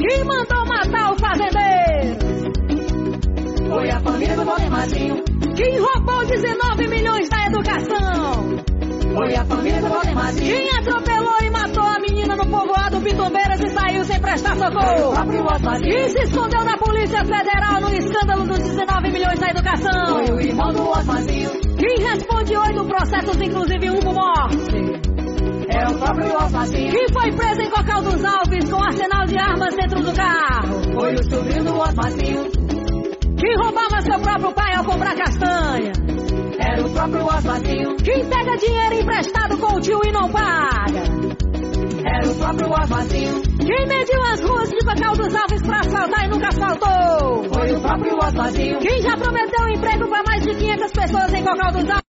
Quem mandou matar o fazendeiro? Foi a família do Valdemazinho. Quem roubou 19 milhões da educação? Foi a família do Valdemazinho. Quem atropelou e matou a menina no povoado Pitombeiras e saiu sem prestar socorro? O próprio Osmazinho. Quem se escondeu da Polícia Federal no escândalo dos 19 milhões da educação? Foi o irmão do Osmazinho. Quem responde 8 processos, inclusive um por morte? É o próprio Osmazinho. Quem foi preso em Cocal dos Alves com arsenal de armas dentro do carro? Foi o sobrinho do Osmazinho. Quem roubava seu próprio pai ao comprar castanha? Era o próprio Osmazinho. Quem pega dinheiro emprestado com o tio e não paga? Era o próprio Osmazinho. Quem mediu as ruas de Cocal dos Alves pra asfaltar e nunca asfaltou? Foi o próprio Osmazinho. Quem já prometeu emprego pra mais de 500 pessoas em Cocal dos Alves?